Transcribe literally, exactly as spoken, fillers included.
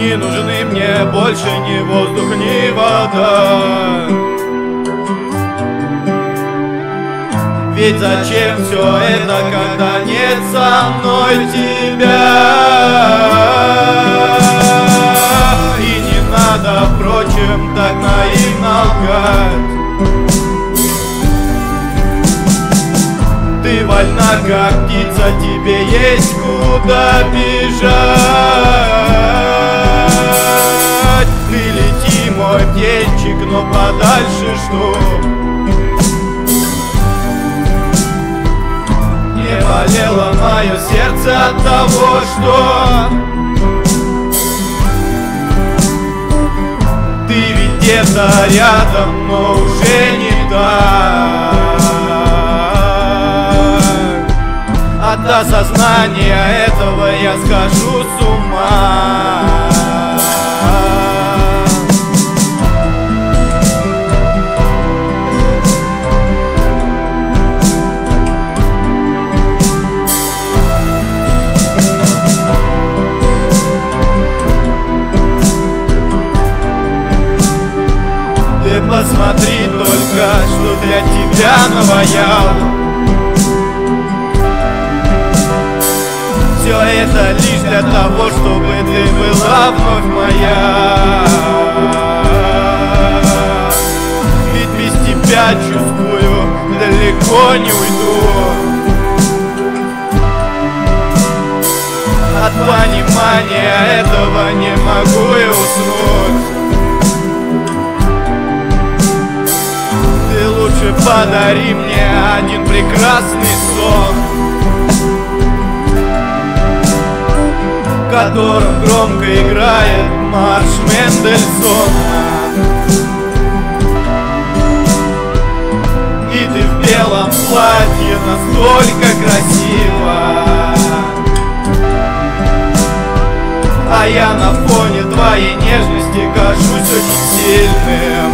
Не нужны мне больше ни воздух, ни вода. Ведь зачем все это, когда нет со мной тебя? И не надо, впрочем, так наивно лгать. Ты вольна, как птица, тебе есть куда бежать. Ты лети, мой птенчик, но подальше что? Не болело мое сердце от того, что ты ведь где-то рядом, но уже не так. От осознания этого я схожу с ума. Ты посмотри только, что для тебя наваял. Все это лишь для того, чтобы ты была вновь моя. Ведь без тебя, чувствую, далеко не уйду. От понимания этого не могу и уснуть. Ты лучше подари мне один прекрасный сон, в котором громко играет марш Мендельсона. И ты в белом платье настолько красива, а я на фоне твоей нежности кажусь очень сильным.